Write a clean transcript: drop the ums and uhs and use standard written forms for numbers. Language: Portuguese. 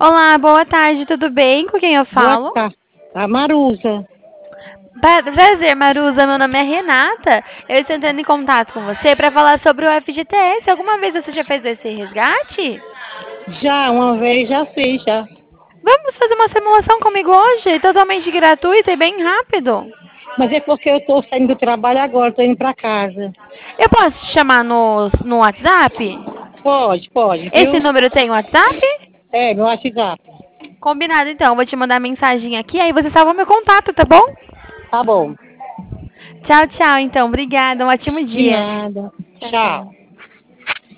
Olá, boa tarde, tudo bem? Com quem eu Boa falo? tarde. A Marusa. Prazer, Marusa. Meu nome é Renata. Eu estou entrando em contato com você para falar sobre o FGTS. Alguma vez você já fez esse resgate? Já uma vez já fiz, já. Vamos fazer uma simulação comigo hoje? Totalmente gratuita e bem rápido. Mas é porque eu estou saindo do trabalho agora, estou indo para casa. Eu posso te chamar no WhatsApp? Pode, Esse viu? número tem WhatsApp? É, meu WhatsApp. Combinado, então. Vou te mandar mensagem aqui, aí você salva meu contato, tá bom? Tá bom. Tchau, tchau, então. Obrigada. Um ótimo De dia. nada. Tchau, Tchau. tchau.